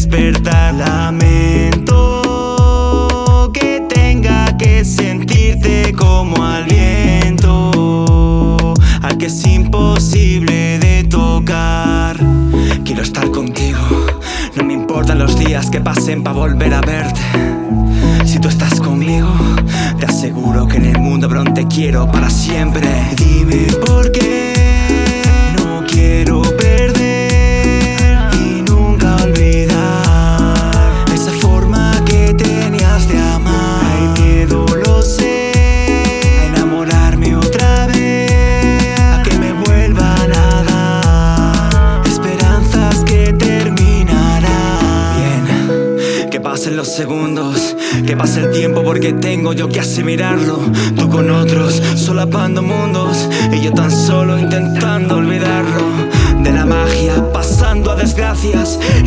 despertar. Lamento que tenga que sentirte como al viento, al que es imposible de tocar. Quiero estar contigo, no me importan los días que pasen pa' volver a verte. Si tú estás conmigo, te aseguro que en el mundo habrá un te quiero para siempre. Dime por qué no quiero perder y nunca olvidar esa forma que tenías de amar. Hay miedo, lo sé, a enamorarme otra vez, a que me vuelvan a dar esperanzas que terminarán. Bien, que pasen los segundos, que pase el tiempo, porque tengo yo que asimilarlo. Tú con otros, solapando mundos, y yo tan solo intentando olvidarlo. De la magia pasando a desgracias,